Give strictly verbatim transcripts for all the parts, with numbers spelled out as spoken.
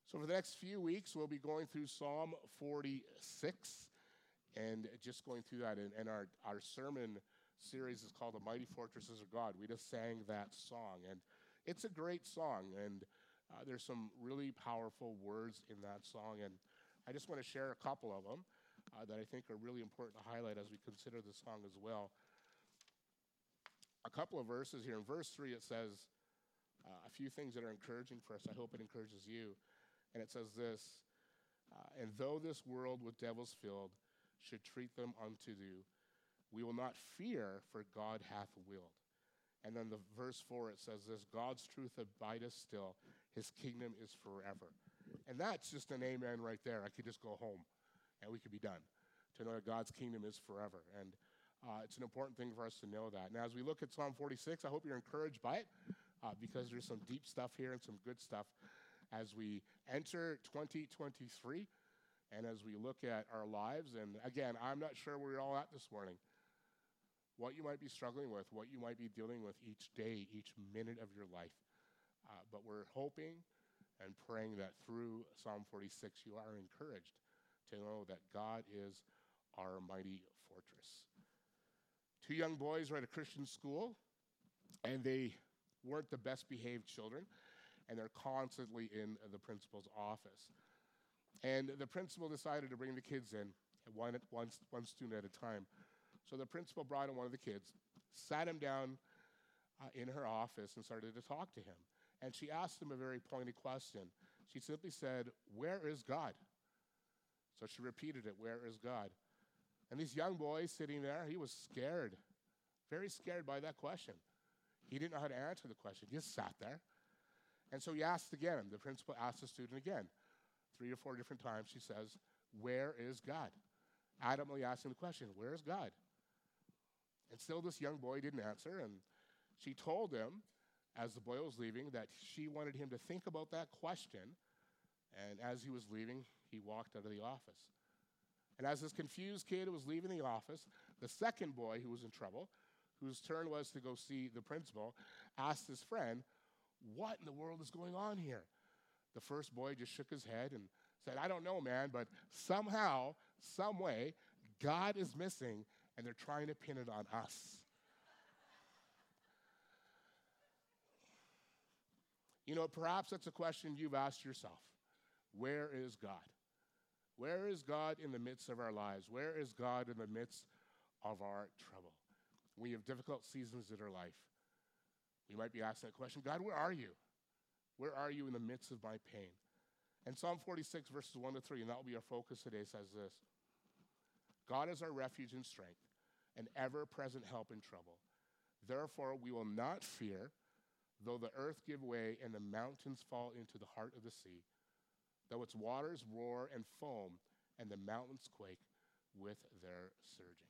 So for the next few weeks, we'll be going through Psalm forty-six and just going through that. And, and our, our sermon series is called The Mighty Fortresses of God. We just sang that song, and it's a great song, and uh, there's some really powerful words in that song, and I just want to share a couple of them uh, that I think are really important to highlight as we consider the song as well. A couple of verses here. In verse three, it says uh, a few things that are encouraging for us. I hope it encourages you. And it says this, uh, and though this world with devils filled should treat them unto you, we will not fear, for God hath willed. And then the verse four, it says this, God's truth abideth still, his kingdom is forever. And that's just an amen right there. I could just go home and we could be done, to know that God's kingdom is forever. And uh, it's an important thing for us to know that. Now, as we look at Psalm forty-six, I hope you're encouraged by it uh, because there's some deep stuff here and some good stuff as we enter twenty twenty-three and as we look at our lives. And again, I'm not sure where you're all at this morning, what you might be struggling with, what you might be dealing with each day, each minute of your life. Uh, but we're hoping and praying that through Psalm forty-six, you are encouraged to know that God is our mighty fortress. Two young boys were at a Christian school, and they weren't the best behaved children, and they're constantly in the principal's office. And the principal decided to bring the kids in, one, one, one student at a time. So the principal brought in one of the kids, sat him down uh, in her office and started to talk to him. And she asked him a very pointed question. She simply said, "Where is God?" So she repeated it, "Where is God?" And this young boy sitting there, he was scared, very scared by that question. He didn't know how to answer the question. He just sat there. And so he asked again. The principal asked the student again. Three or four different times she says, "Where is God?" Adamantly asking the question, "Where is God?" And still this young boy didn't answer. And she told him, as the boy was leaving, that she wanted him to think about that question. And as he was leaving, he walked out of the office. And as this confused kid was leaving the office, the second boy who was in trouble, whose turn was to go see the principal, asked his friend, "What in the world is going on here?" The first boy just shook his head and said, "I don't know, man, but somehow, some way, God is missing, and they're trying to pin it on us." You know, perhaps that's a question you've asked yourself. Where is God? Where is God in the midst of our lives? Where is God in the midst of our trouble? We have difficult seasons in our life. We might be asking that question, "God, where are you? Where are you in the midst of my pain?" And Psalm forty-six, verses one to three, and that will be our focus today, says this, "God is our refuge and strength, an ever-present help in trouble. Therefore we will not fear, though the earth give way and the mountains fall into the heart of the sea, though its waters roar and foam and the mountains quake with their surging."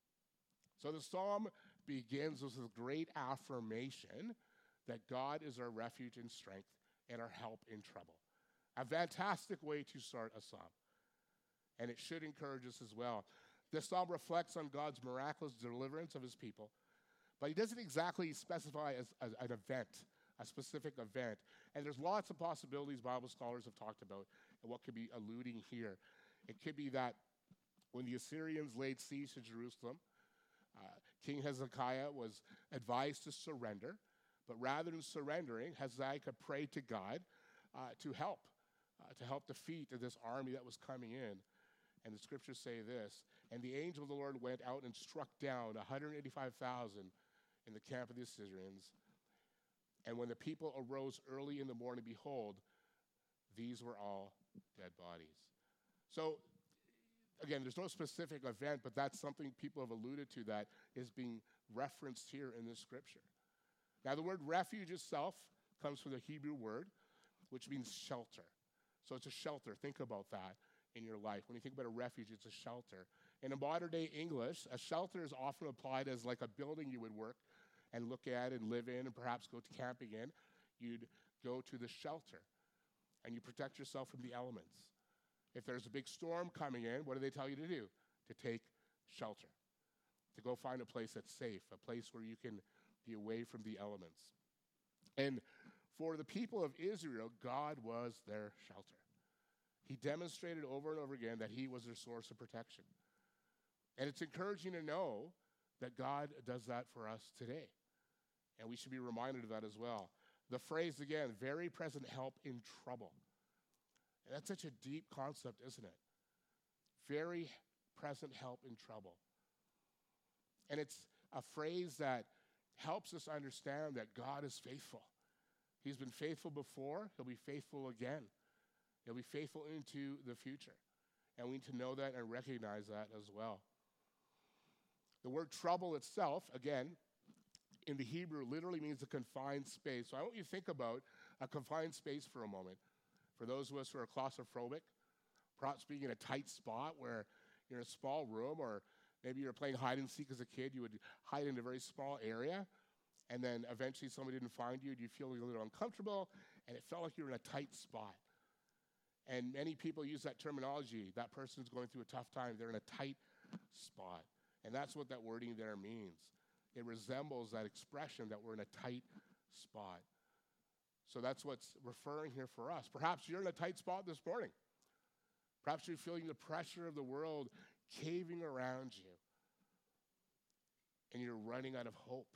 So the psalm begins with a great affirmation that God is our refuge and strength and our help in trouble. A fantastic way to start a psalm. And it should encourage us as well. This psalm reflects on God's miraculous deliverance of his people, but he doesn't exactly specify as, as an event, a specific event. And there's lots of possibilities Bible scholars have talked about and what could be alluding here. It could be that when the Assyrians laid siege to Jerusalem, uh, King Hezekiah was advised to surrender, but rather than surrendering, Hezekiah prayed to God uh, to help, uh, to help defeat this army that was coming in. And the scriptures say this, "And the angel of the Lord went out and struck down one hundred eighty-five thousand in the camp of the Assyrians. And when the people arose early in the morning, behold, these were all dead bodies." So, again, there's no specific event, but that's something people have alluded to that is being referenced here in this scripture. Now, the word refuge itself comes from the Hebrew word, which means shelter. So it's a shelter. Think about that in your life. When you think about a refuge, it's a shelter. And in modern day English, a shelter is often applied as like a building you would work and look at and live in and perhaps go to camping in. You'd go to the shelter and you protect yourself from the elements. If there's a big storm coming in, what do they tell you to do? To take shelter, to go find a place that's safe, a place where you can be away from the elements. And for the people of Israel, God was their shelter. He demonstrated over and over again that he was their source of protection. And it's encouraging to know that God does that for us today. And we should be reminded of that as well. The phrase, again, very present help in trouble. And that's such a deep concept, isn't it? Very present help in trouble. And it's a phrase that helps us understand that God is faithful. He's been faithful before. He'll be faithful again. He'll be faithful into the future. And we need to know that and recognize that as well. The word trouble itself, again, in the Hebrew, literally means a confined space. So I want you to think about a confined space for a moment. For those of us who are claustrophobic, perhaps being in a tight spot where you're in a small room, or maybe you're playing hide and seek as a kid, you would hide in a very small area, and then eventually somebody didn't find you, and you feel a little uncomfortable, and it felt like you were in a tight spot. And many people use that terminology. That person's going through a tough time. They're in a tight spot. And that's what that wording there means. It resembles that expression that we're in a tight spot. So that's what's referring here for us. Perhaps you're in a tight spot this morning. Perhaps you're feeling the pressure of the world caving around you. And you're running out of hope.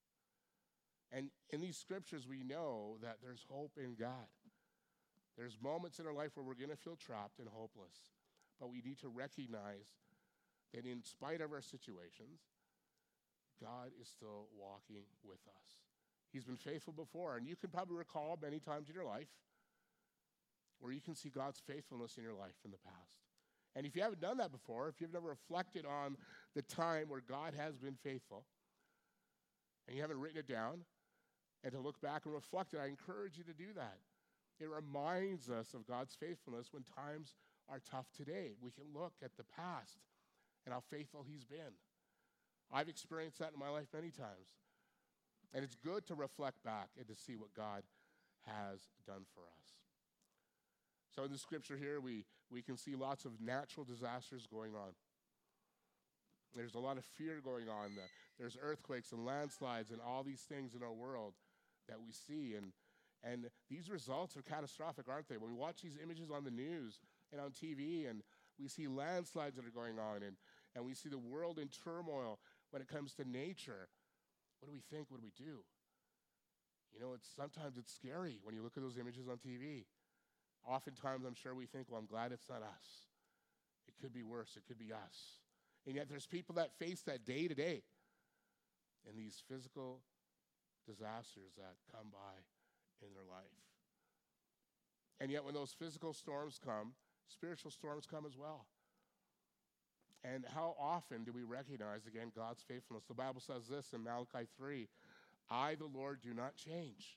And in these scriptures, we know that there's hope in God. There's moments in our life where we're going to feel trapped and hopeless. But we need to recognize that in spite of our situations, God is still walking with us. He's been faithful before. And you can probably recall many times in your life where you can see God's faithfulness in your life in the past. And if you haven't done that before, if you've never reflected on the time where God has been faithful, and you haven't written it down, and to look back and reflect it, I encourage you to do that. It reminds us of God's faithfulness when times are tough today. We can look at the past and how faithful he's been. I've experienced that in my life many times. And it's good to reflect back and to see what God has done for us. So in the scripture here, we, we can see lots of natural disasters going on. There's a lot of fear going on. There's earthquakes and landslides and all these things in our world that we see. And And these results are catastrophic, aren't they? When we watch these images on the news and on T V, and we see landslides that are going on, and, and we see the world in turmoil when it comes to nature, what do we think? What do we do? You know, it's sometimes it's scary when you look at those images on T V. Oftentimes, I'm sure we think, well, I'm glad it's not us. It could be worse. It could be us. And yet there's people that face that day to day and these physical disasters that come by in their life. And yet when those physical storms come, spiritual storms come as well. And how often do we recognize, again, God's faithfulness? The Bible says this in Malachi three, I, the Lord, do not change.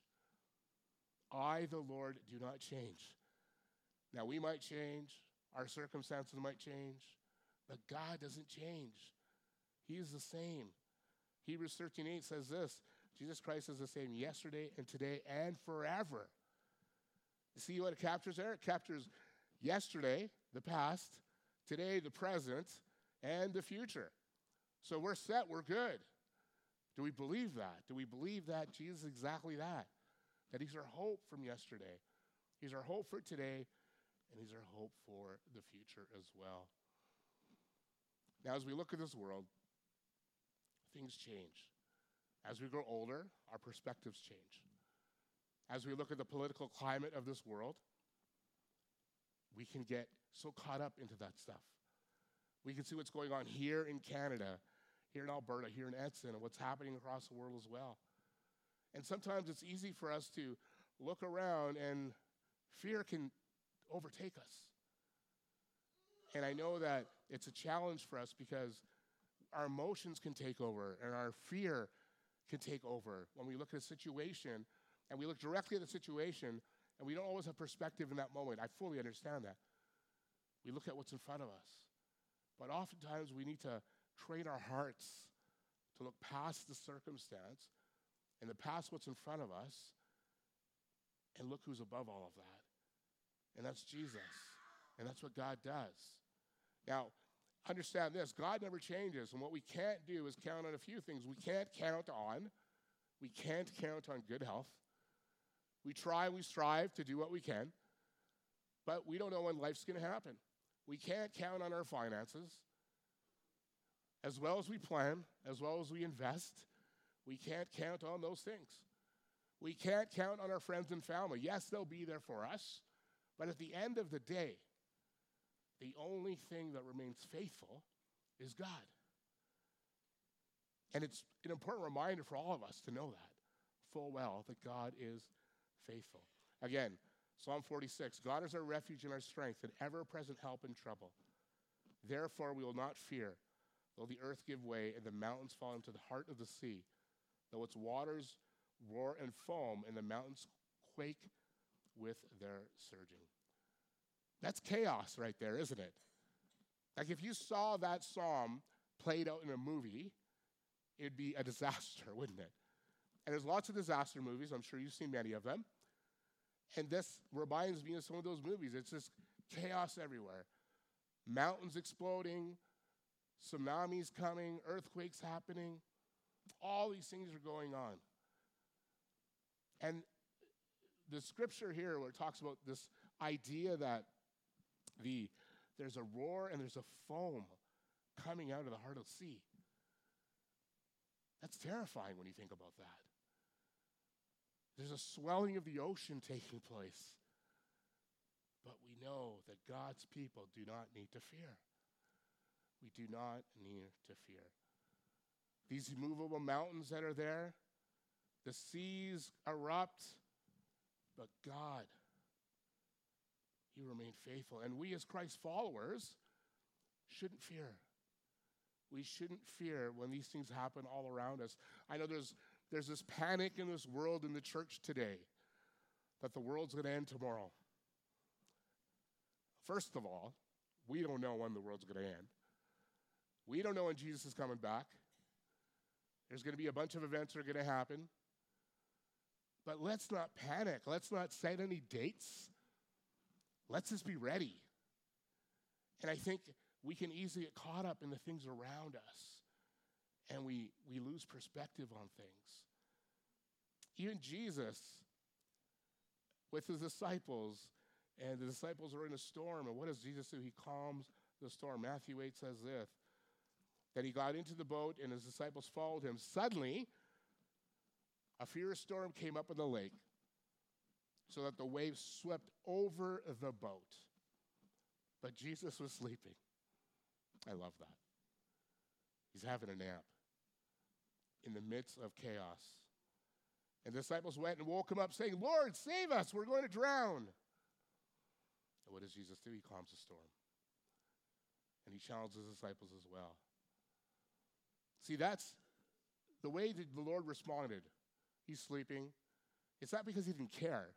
I, the Lord, do not change. Now, we might change. Our circumstances might change. But God doesn't change. He is the same. Hebrews thirteen eight says this, Jesus Christ is the same yesterday and today and forever. You see what it captures there? It captures yesterday, the past, today, the present, and the future. So we're set, we're good. Do we believe that? Do we believe that Jesus is exactly that? That he's our hope from yesterday. He's our hope for today, and he's our hope for the future as well. Now, as we look at this world, things change. As we grow older, our perspectives change. As we look at the political climate of this world, we can get so caught up into that stuff. We can see what's going on here in Canada, here in Alberta, here in Edson, and what's happening across the world as well. And sometimes it's easy for us to look around and fear can overtake us. And I know that it's a challenge for us because our emotions can take over and our fear can take over when we look at a situation and we look directly at the situation and we don't always have perspective in that moment. I fully understand that. We look at what's in front of us. But oftentimes we need to train our hearts to look past the circumstance and to past what's in front of us and look who's above all of that. And that's Jesus. And that's what God does. Now, understand this, God never changes, and what we can't do is count on a few things. We can't count on, we can't count on good health. We try, we strive to do what we can, But we don't know when life's going to happen. We can't count on our finances as well as we plan, as well as we invest. We can't count on those things. We can't count on our friends and family. Yes, they'll be there for us, but at the end of the day, the only thing that remains faithful is God. And it's an important reminder for all of us to know that full well, that God is faithful. Again, Psalm forty-six, God is our refuge and our strength, an ever-present help in trouble. Therefore we will not fear, though the earth give way and the mountains fall into the heart of the sea, though its waters roar and foam and the mountains quake with their surging. That's chaos right there, isn't it? Like if you saw that psalm played out in a movie, it'd be a disaster, wouldn't it? And there's lots of disaster movies. I'm sure you've seen many of them. And this reminds me of some of those movies. It's just chaos everywhere. Mountains exploding, tsunamis coming, earthquakes happening. All these things are going on. And the scripture here where it talks about this idea that the there's a roar and there's a foam coming out of the heart of the sea. That's terrifying when you think about that. There's a swelling of the ocean taking place. But we know that God's people do not need to fear. We do not need to fear. These immovable mountains that are there, the seas erupt, but God, He remained faithful. And we as Christ followers shouldn't fear. We shouldn't fear when these things happen all around us. I know there's there's this panic in this world, in the church today, that the world's going to end tomorrow. First of all, we don't know when the world's going to end. We don't know when Jesus is coming back. There's going to be a bunch of events that are going to happen. But let's not panic. Let's not set any dates. Let's just be ready. And I think we can easily get caught up in the things around us, and we, we lose perspective on things. Even Jesus, with his disciples, and the disciples are in a storm, and what does Jesus do? He calms the storm. Matthew eight says this, that he got into the boat, and his disciples followed him. Suddenly, a fierce storm came up in the lake, so that the waves swept over the boat. But Jesus was sleeping. I love that. He's having a nap in the midst of chaos. And the disciples went and woke him up saying, Lord, save us, we're going to drown. And what does Jesus do? He calms the storm. And he challenges his disciples as well. See, that's the way that the Lord responded. He's sleeping. It's not because he didn't care.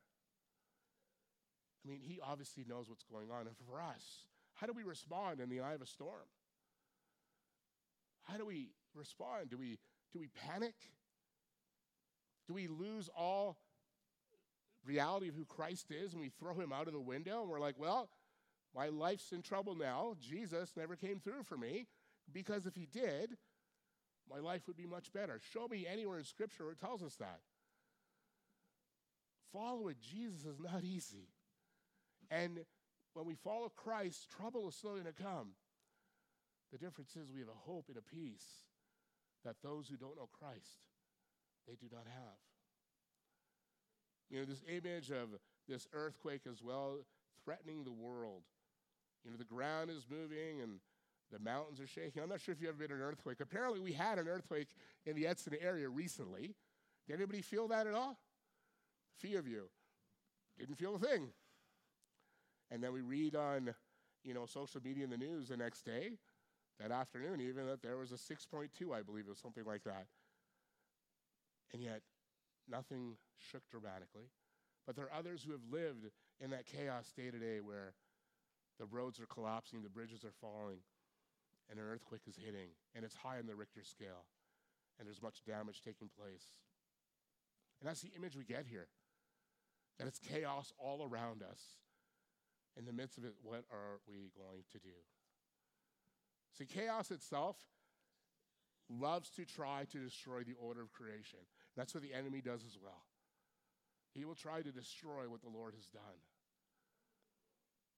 I mean, he obviously knows what's going on. And for us, how do we respond in the eye of a storm? How do we respond? Do we, do we panic? Do we lose all reality of who Christ is and we throw him out of the window and we're like, well, my life's in trouble now. Jesus never came through for me, because if he did, my life would be much better. Show me anywhere in Scripture where it tells us that. Following Jesus is not easy. And when we follow Christ, trouble is still going to come. The difference is we have a hope and a peace that those who don't know Christ, they do not have. You know, this image of this earthquake as well, threatening the world. You know, the ground is moving and the mountains are shaking. I'm not sure if you've ever been in an earthquake. Apparently, we had an earthquake in the Edson area recently. Did anybody feel that at all? A few of you didn't feel a thing. And then we read on, you know, social media and the news the next day, that afternoon even, that there was a six point two, I believe it was something like that. And yet, nothing shook dramatically. But there are others who have lived in that chaos day to day where the roads are collapsing, the bridges are falling, and an earthquake is hitting, and it's high on the Richter scale, and there's much damage taking place. And that's the image we get here, that it's chaos all around us. In the midst of it, what are we going to do? See, chaos itself loves to try to destroy the order of creation. That's what the enemy does as well. He will try to destroy what the Lord has done.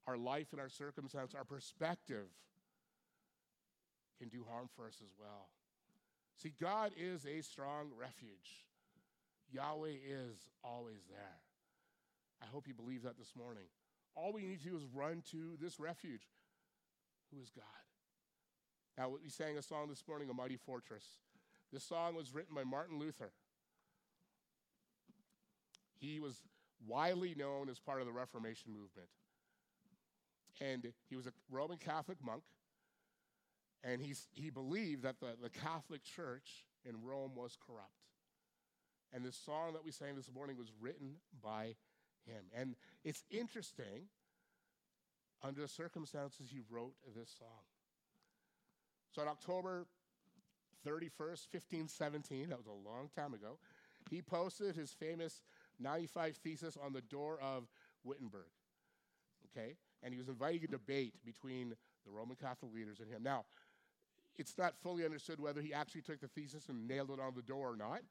our life and our circumstance, our perspective can do harm for us as well. See, God is a strong refuge. Yahweh is always there. I hope you believe that this morning. All we need to do is run to this refuge, who is God. Now, we sang a song this morning, A Mighty Fortress. This song was written by Martin Luther. He was widely known as part of the Reformation movement. And he was a Roman Catholic monk. And he's, he believed that the, the Catholic Church in Rome was corrupt. And this song that we sang this morning was written by him. And it's interesting, under the circumstances he wrote this song. So on October thirty-first, fifteen seventeen, that was a long time ago, he posted his famous ninety-five Thesis on the door of Wittenberg. Okay? And he was inviting a debate between the Roman Catholic leaders and him. Now, it's not fully understood whether he actually took the thesis and nailed it on the door or not.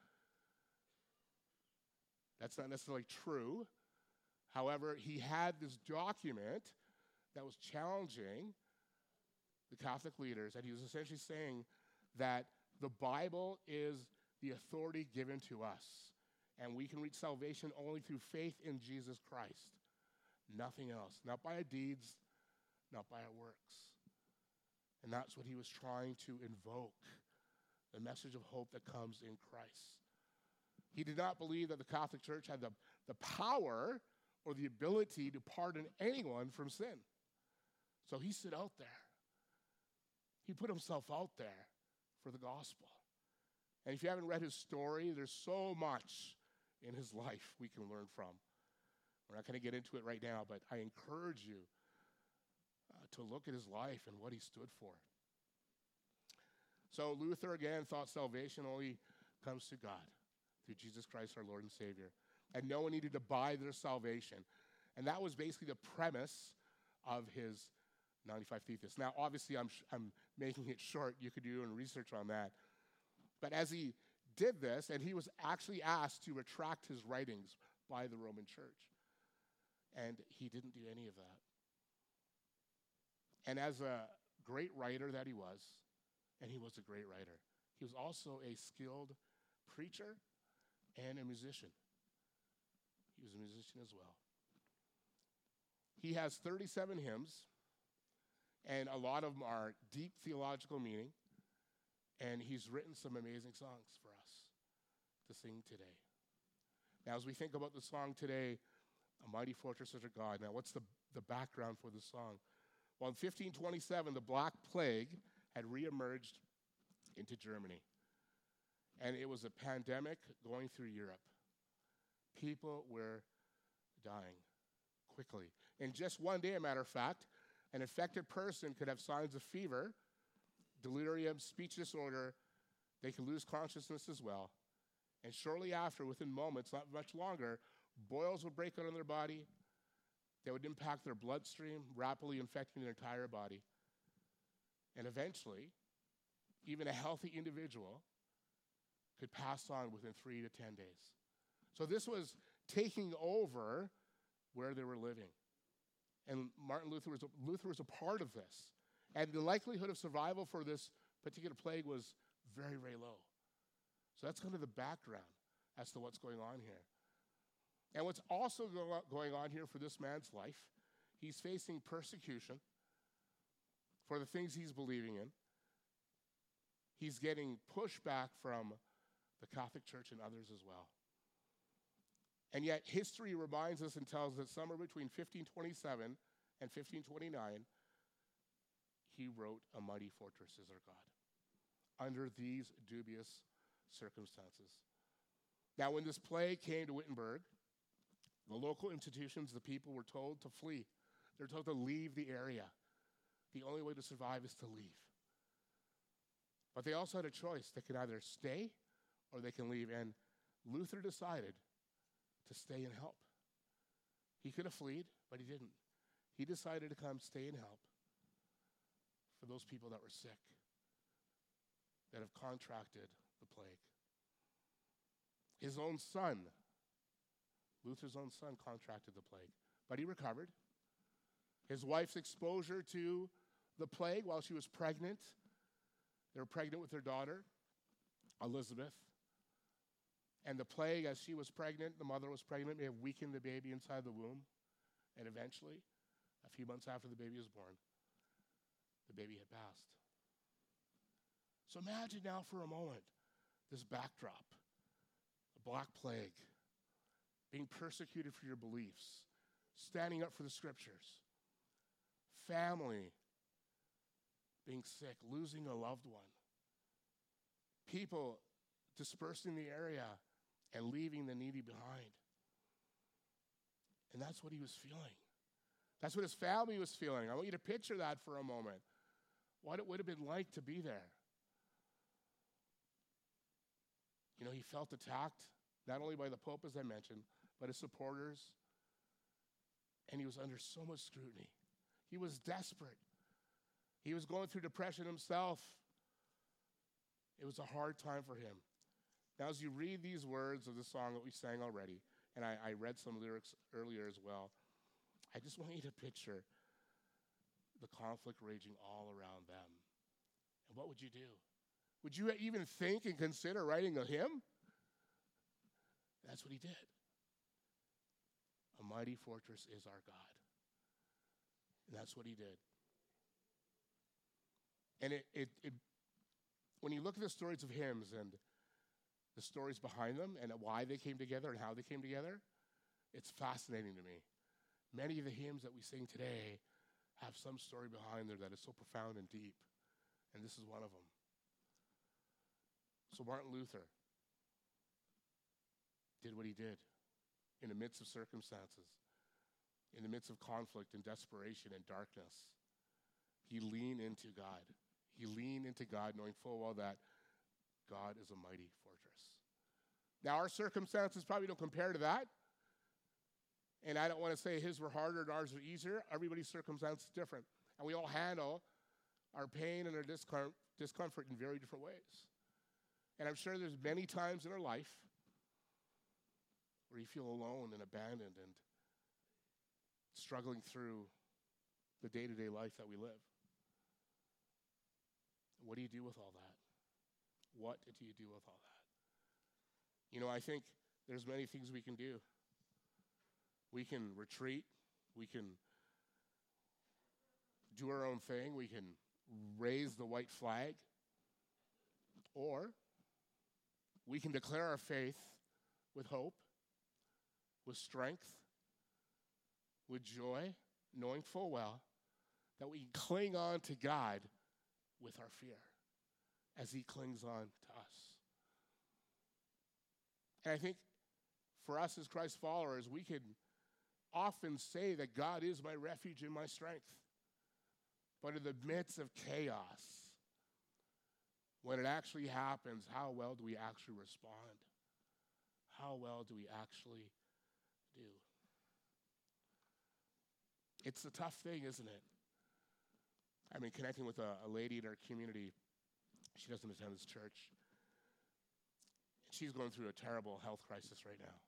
That's not necessarily true. However, he had this document that was challenging the Catholic leaders, and he was essentially saying that the Bible is the authority given to us, and we can reach salvation only through faith in Jesus Christ. Nothing else. Not by our deeds, not by our works. And that's what he was trying to invoke, the message of hope that comes in Christ. He did not believe that the Catholic Church had the, the power or the ability to pardon anyone from sin. So he stood out there. He put himself out there for the gospel. And if you haven't read his story, there's so much in his life we can learn from. We're not going to get into it right now, but I encourage you uh, to look at his life and what he stood for. So Luther, again, thought salvation only comes to God through Jesus Christ, our Lord and Savior. And no one needed to buy their salvation. And that was basically the premise of his ninety-five Thesis. Now, obviously, I'm, sh- I'm making it short. You could do your own research on that. But as he did this, and he was actually asked to retract his writings by the Roman Church. And he didn't do any of that. And as a great writer that he was, and he was a great writer, he was also a skilled preacher and a musician. He was a musician as well. He has thirty-seven hymns, and a lot of them are deep theological meaning, and he's written some amazing songs for us to sing today. Now, as we think about the song today, A Mighty Fortress is Our God. Now, what's the, the background for the song? Well, in fifteen twenty-seven, the Black Plague had reemerged into Germany. And it was a pandemic going through Europe. People were dying quickly. In just one day, a matter of fact, an infected person could have signs of fever, delirium, speech disorder. They could lose consciousness as well. And shortly after, within moments, not much longer, boils would break out on their body. They would impact their bloodstream, rapidly infecting their entire body. And eventually, even a healthy individual could pass on within three to ten days. So this was taking over where they were living. And Martin Luther was, a, Luther was a part of this. And the likelihood of survival for this particular plague was very, very low. So that's kind of the background as to what's going on here. And what's also go- going on here for this man's life, he's facing persecution for the things he's believing in. He's getting pushback from the Catholic Church and others as well. And yet history reminds us and tells us that somewhere between fifteen twenty-seven and fifteen twenty-nine, he wrote A Mighty Fortress is Our God under these dubious circumstances. Now, when this plague came to Wittenberg, the local institutions, the people were told to flee. They're told to leave the area. The only way to survive is to leave. But they also had a choice. They could either stay or they can leave. And Luther decided to stay and help. He could have fled, but he didn't. He decided to come stay and help for those people that were sick, that have contracted the plague. His own son, Luther's own son, contracted the plague, but he recovered. His wife's exposure to the plague while she was pregnant. They were pregnant with their daughter, Elizabeth. And the plague, as she was pregnant, the mother was pregnant, may have weakened the baby inside the womb. And eventually, a few months after the baby was born, the baby had passed. So imagine now for a moment this backdrop, a black plague, being persecuted for your beliefs, standing up for the scriptures, family being sick, losing a loved one, people dispersing the area and leaving the needy behind. And that's what he was feeling. That's what his family was feeling. I want you to picture that for a moment. What it would have been like to be there. You know, he felt attacked, not only by the Pope, as I mentioned, but his supporters. And he was under so much scrutiny. He was desperate. He was going through depression himself. It was a hard time for him. Now, as you read these words of the song that we sang already, and I, I read some lyrics earlier as well, I just want you to picture the conflict raging all around them. And what would you do? Would you even think and consider writing a hymn? That's what he did. A mighty fortress is our God. And that's what he did. And it, it, it, when you look at the stories of hymns and the stories behind them and why they came together and how they came together, it's fascinating to me. Many of the hymns that we sing today have some story behind there that is so profound and deep. And this is one of them. So Martin Luther did what he did in the midst of circumstances, in the midst of conflict and desperation and darkness. He leaned into God. He leaned into God knowing full well that God is a mighty fortress. Now, our circumstances probably don't compare to that. And I don't want to say his were harder and ours were easier. Everybody's circumstance is different. And we all handle our pain and our discom- discomfort in very different ways. And I'm sure there's many times in our life where you feel alone and abandoned and struggling through the day-to-day life that we live. What do you do with all that? What do you do with all that? You know, I think there's many things we can do. We can retreat. We can do our own thing. We can raise the white flag. Or we can declare our faith with hope, with strength, with joy, knowing full well that we can cling on to God with our fear as he clings on to us. And I think for us as Christ followers, we can often say that God is my refuge and my strength. But in the midst of chaos, when it actually happens, how well do we actually respond? How well do we actually do? It's a tough thing, isn't it? I've been connecting with a, a lady in our community. She doesn't attend this church. She's going through a terrible health crisis right now.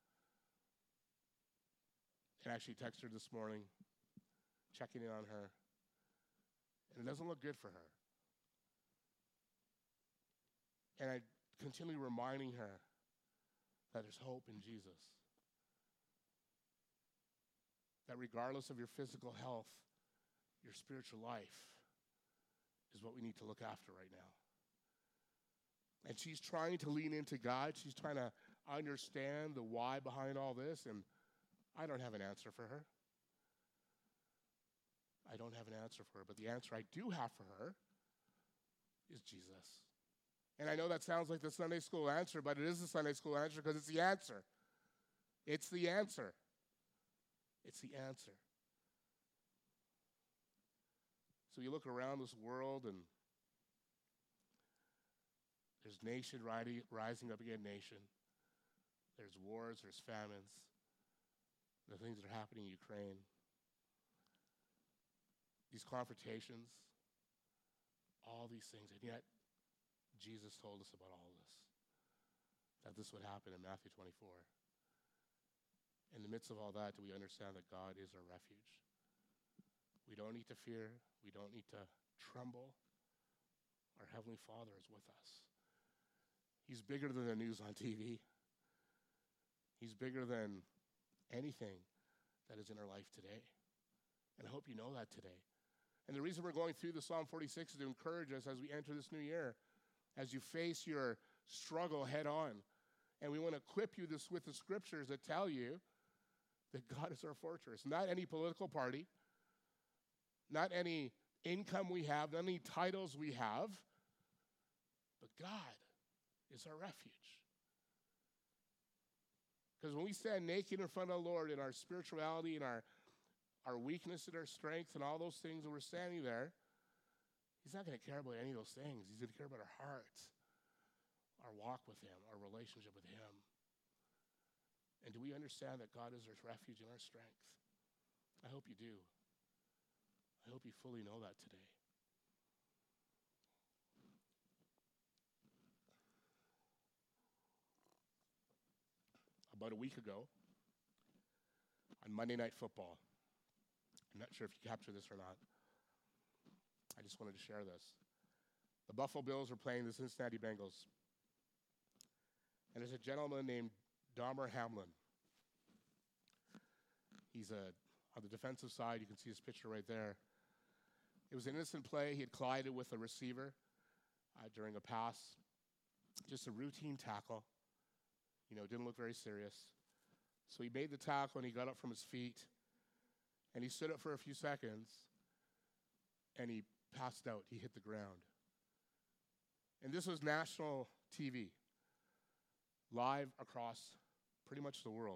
And I actually texted her this morning, checking in on her. And it doesn't look good for her. And I continually reminding her that there's hope in Jesus. That regardless of your physical health, your spiritual life is what we need to look after right now. And she's trying to lean into God. She's trying to understand the why behind all this. And I don't have an answer for her. I don't have an answer for her. But the answer I do have for her is Jesus. And I know that sounds like the Sunday school answer, but it is the Sunday school answer because it's the answer. It's the answer. It's the answer. So you look around this world and there's nation rising up against nation. There's wars, there's famines. The things that are happening in Ukraine. These confrontations. All these things. And yet, Jesus told us about all of this. That this would happen in Matthew twenty-four. In the midst of all that, do we understand that God is our refuge? We don't need to fear. We don't need to tremble. Our Heavenly Father is with us. He's bigger than the news on T V. He's bigger than anything that is in our life today. And I hope you know that today. And the reason we're going through the Psalm forty-six is to encourage us as we enter this new year, as you face your struggle head on. And we want to equip you this with the scriptures that tell you that God is our fortress. Not any political party, not any income we have, not any titles we have, but God is our refuge. Because when we stand naked in front of the Lord in our spirituality and our, our weakness and our strength and all those things, and we're standing there, He's not going to care about any of those things. He's going to care about our hearts, our walk with Him, our relationship with Him. And do we understand that God is our refuge and our strength? I hope you do. I hope you fully know that today. About a week ago, on Monday Night Football, I'm not sure if you captured this or not. I just wanted to share this. The Buffalo Bills were playing the Cincinnati Bengals. And there's a gentleman named Damar Hamlin. He's a, on the defensive side. You can see his picture right there. It was an innocent play. He had collided with a receiver uh, during a pass. Just a routine tackle. You know, didn't look very serious. So he made the tackle and he got up from his feet. And he stood up for a few seconds. And he passed out. He hit the ground. And this was national T V. Live across pretty much the world.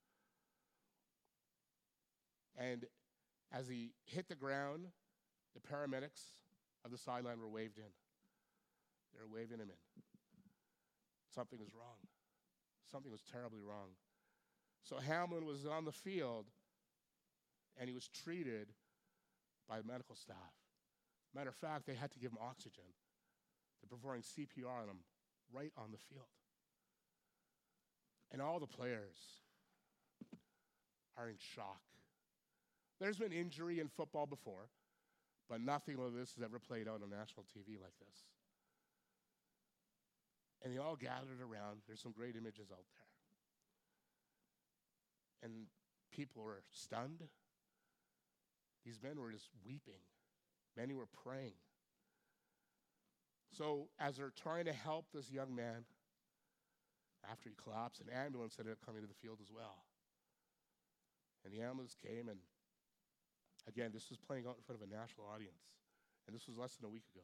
And as he hit the ground, the paramedics of the sideline were waved in. They were waving him in. Something was wrong. Something was terribly wrong. So Hamlin was on the field, and he was treated by the medical staff. Matter of fact, they had to give him oxygen. They're performing C P R on him right on the field. And all the players are in shock. There's been injury in football before, but nothing like this has ever played out on national T V like this. And they all gathered around. There's some great images out there. And people were stunned. These men were just weeping. Many were praying. So as they're trying to help this young man, after he collapsed, an ambulance ended up coming to the field as well. And the ambulance came, and again, this was playing out in front of a national audience. And this was less than a week ago.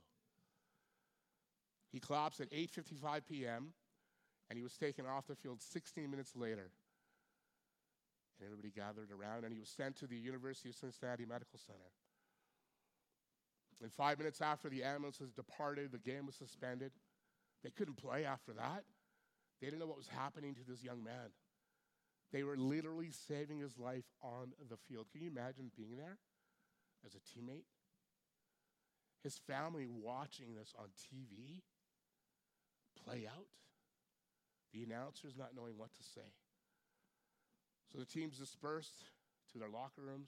He collapsed at eight fifty-five p.m., and he was taken off the field sixteen minutes later. And everybody gathered around, and he was sent to the University of Cincinnati Medical Center. And five minutes after the ambulance was departed, the game was suspended. They couldn't play after that. They didn't know what was happening to this young man. They were literally saving his life on the field. Can you imagine being there as a teammate? His family watching this on T V play out. The announcers not knowing what to say. So the teams dispersed to their locker rooms.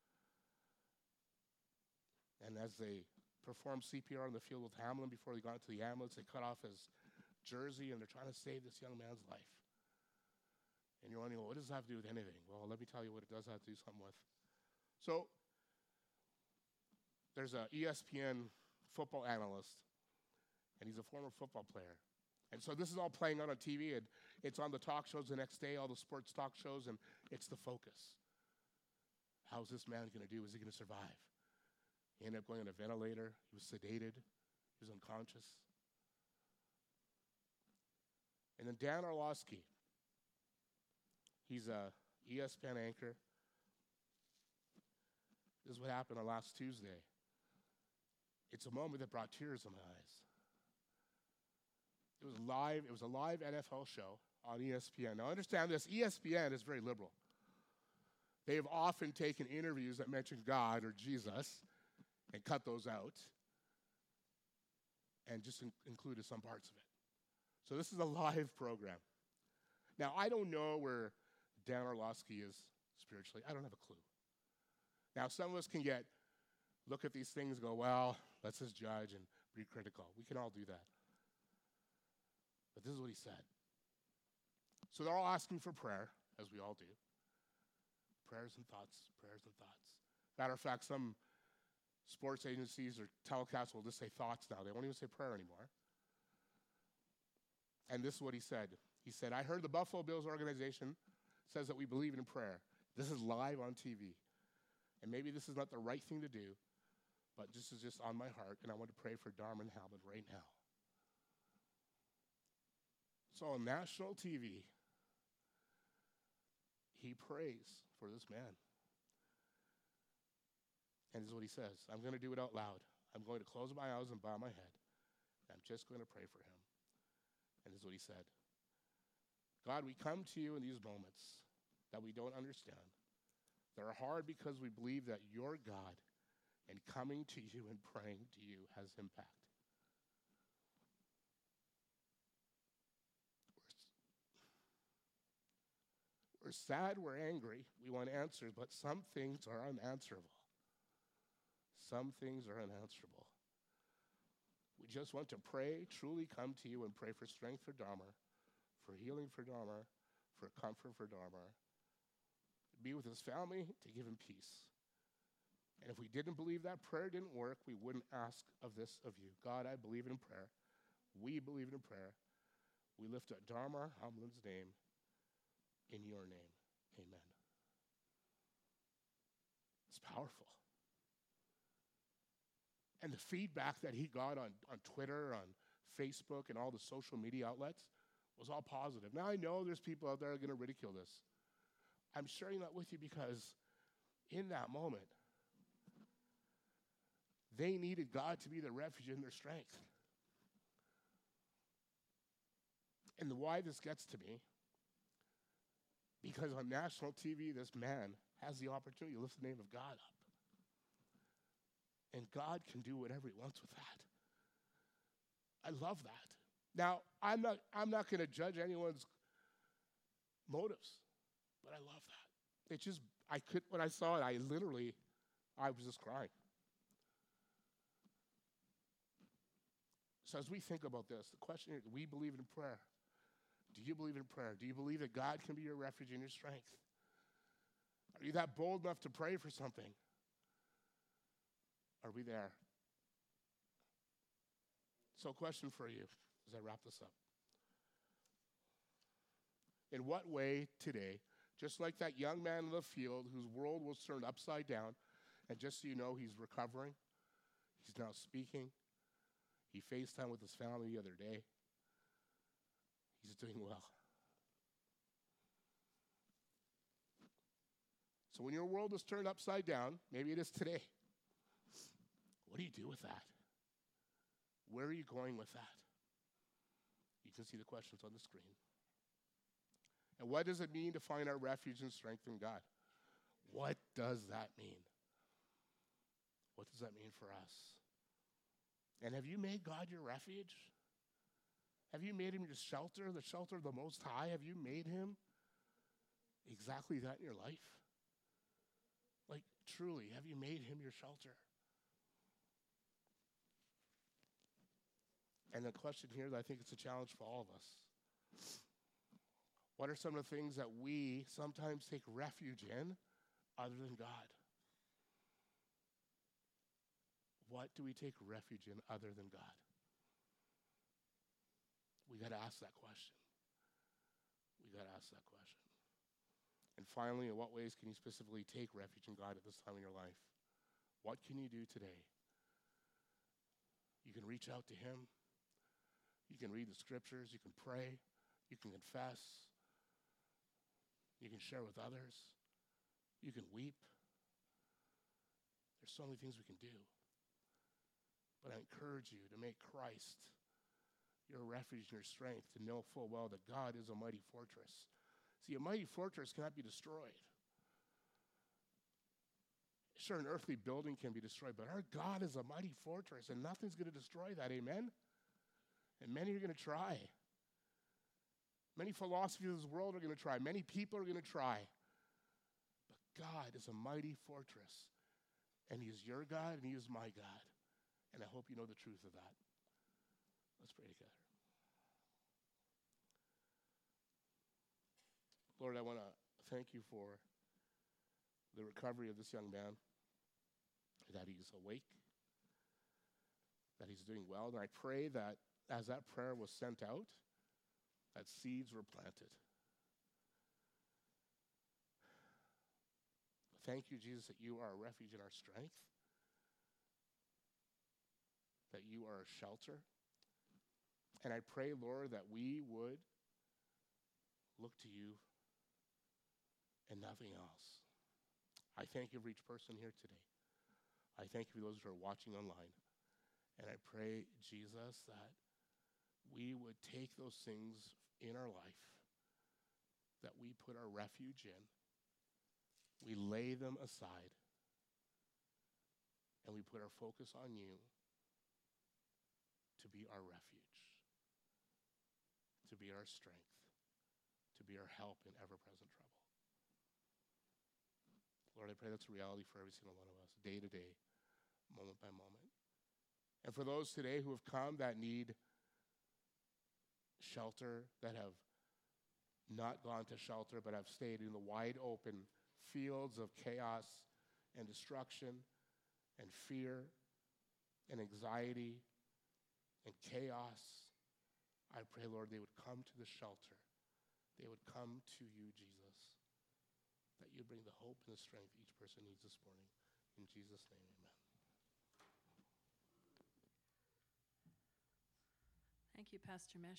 And as they performed C P R on the field with Hamlin before they got into the ambulance, they cut off his jersey, and they're trying to save this young man's life. And you're wondering, well, what does that have to do with anything? Well, let me tell you what it does have to do something with. So there's a E S P N football analyst, and he's a former football player. And so this is all playing out on T V, and it's on the talk shows the next day, all the sports talk shows, and it's the focus. How's this man going to do? Is he going to survive? He ended up going on a ventilator. He was sedated. He was unconscious. And then Dan Orlovsky, he's a E S P N anchor. This is what happened on last Tuesday. It's a moment that brought tears to my eyes. It was live. It was a live N F L show on E S P N. Now understand this, E S P N is very liberal. They have often taken interviews that mention God or Jesus and cut those out and just in- included some parts of it. So this is a live program. Now, I don't know where Dan Orlovsky is spiritually. I don't have a clue. Now, some of us can get look at these things and go, well, let's just judge and be critical. We can all do that. But this is what he said. So they're all asking for prayer, as we all do. Prayers and thoughts, prayers and thoughts. Matter of fact, some sports agencies or telecasts will just say thoughts now. They won't even say prayer anymore. And this is what he said. He said, I heard the Buffalo Bills organization says that we believe in prayer. This is live on T V. And maybe this is not the right thing to do, but this is just on my heart, and I want to pray for Darman Hamlin right now. So on national T V, he prays for this man. And this is what he says. I'm going to do it out loud. I'm going to close my eyes and bow my head. I'm just going to pray for him. And this is what he said. God, we come to you in these moments that we don't understand. They're hard because we believe that you're God, and coming to you and praying to you has impact. We're, we're sad, we're angry, we want answers, but some things are unanswerable. Some things are unanswerable. We just want to pray, truly come to you and pray for strength for Dahmer, for healing for Dahmer, for comfort for Dahmer, be with his family, to give him peace. And if we didn't believe that prayer didn't work, we wouldn't ask of this of you. God, I believe in prayer. We believe in prayer. We lift up Dahmer Hamlin's name in your name. Amen. It's powerful. And the feedback that he got on, on Twitter, on Facebook, and all the social media outlets was all positive. Now, I know there's people out there that are going to ridicule this. I'm sharing that with you because in that moment, they needed God to be their refuge and their strength. And why this gets to me, because on national T V, this man has the opportunity to lift the name of God up. And God can do whatever he wants with that. I love that. Now, I'm not, I'm not going to judge anyone's motives, but I love that. It just, I could, when I saw it, I literally, I was just crying. So as we think about this, the question is, do we believe in prayer? Do you believe in prayer? Do you believe that God can be your refuge and your strength? Are you that bold enough to pray for something? Are we there? So question for you as I wrap this up. In what way today, just like that young man in the field whose world was turned upside down, and just so you know, he's recovering, he's now speaking, he FaceTimed with his family the other day, he's doing well. So when your world is turned upside down, maybe it is today, what do you do with that? Where are you going with that? You can see the questions on the screen. And what does it mean to find our refuge and strength in God? What does that mean? What does that mean for us? And have you made God your refuge? Have you made him your shelter, the shelter of the Most High? Have you made him exactly that in your life? Like, truly, have you made him your shelter? And the question here, I think it's a challenge for all of us. What are some of the things that we sometimes take refuge in other than God? What do we take refuge in other than God? We got to ask that question. We got to ask that question. And finally, in what ways can you specifically take refuge in God at this time in your life? What can you do today? You can reach out to him. You can read the scriptures. You can pray. You can confess. You can share with others. You can weep. There's so many things we can do. But I encourage you to make Christ your refuge and your strength, to know full well that God is a mighty fortress. See, a mighty fortress cannot be destroyed. Sure, an earthly building can be destroyed, but our God is a mighty fortress, and nothing's going to destroy that, amen? And many are going to try. Many philosophies of this world are going to try. Many people are going to try. But God is a mighty fortress. And he is your God, and he is my God. And I hope you know the truth of that. Let's pray together. Lord, I want to thank you for the recovery of this young man, that he's awake, that he's doing well. And I pray that as that prayer was sent out, that seeds were planted. Thank you, Jesus, that you are a refuge in our strength, that you are a shelter. And I pray, Lord, that we would look to you and nothing else. I thank you for each person here today. I thank you for those who are watching online. And I pray, Jesus, that we would take those things in our life that we put our refuge in, we lay them aside, and we put our focus on you to be our refuge, to be our strength, to be our help in ever-present trouble. Lord, I pray that's a reality for every single one of us, day to day, moment by moment. And for those today who have come that need shelter, that have not gone to shelter, but have stayed in the wide open fields of chaos and destruction and fear and anxiety and chaos, I pray, Lord, they would come to the shelter. They would come to you, Jesus, that you bring the hope and the strength each person needs this morning. In Jesus' name, amen. Thank you, Pastor Mesh.